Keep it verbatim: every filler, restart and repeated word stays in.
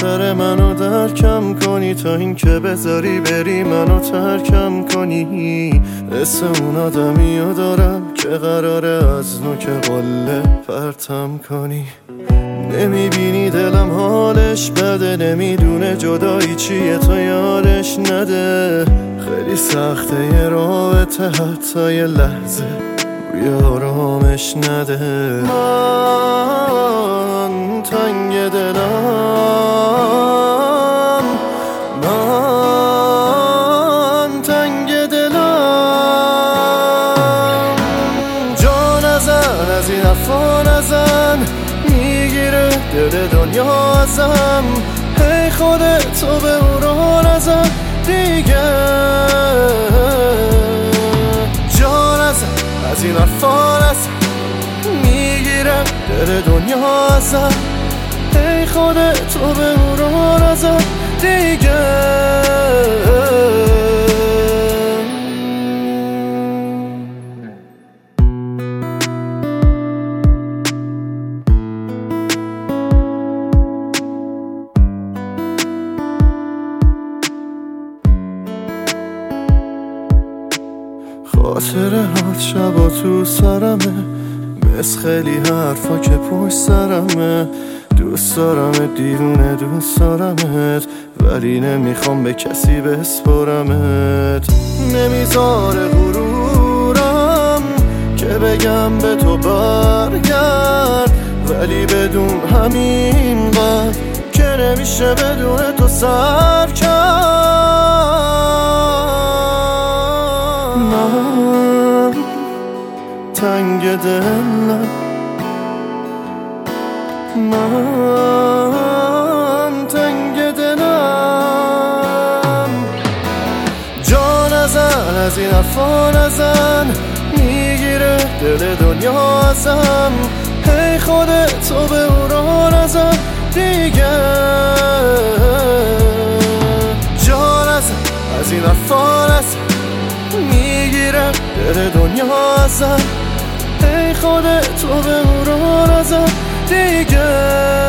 خاطر منو درکم کنی، تا این که بذاری بری منو ترکم کنی. اسم اون آدمیو دارم که قراره از نوک قله پرتم کنی. نمیبینی دلم حالش بده، نمیدونه جدایی چیه تا یادش نده. خیلی سخته یه رابطه حتی یه لحظه روی آرامش نده. من تنگ دلم، من تنگ دلم. جا نزن از این حرفا نزن، میگیره دل دنیا ازم. هی خودتو به اون رو نزن دیگه. جا نزن از این حرفا نزن، میگیره دل دنیا ازم. هی خودتو به اون رو نزن دیگه. خاطرهات شبا تو سرمه، مثل خیلی حرفا که پشت سرمه. دوست دارمت دیوونه دوست دارمت، ولی نمیخوام به کسی بسپرمت. نمیذاره غرورم که بگم به تو برگرد، ولی بدون همین قدر که نمیشه بدون تو سر کرد. من تنگ دلم، من تنگ دلم. جا نزن از این حرفا نزن، میگیره دل دنیا ازم. هی خودتو به اون رو نزن دیگه. جا نزن از این حرفا نزن، میگیره دل دنیا ازم. ای خودتو به اون رو نزن دیگه.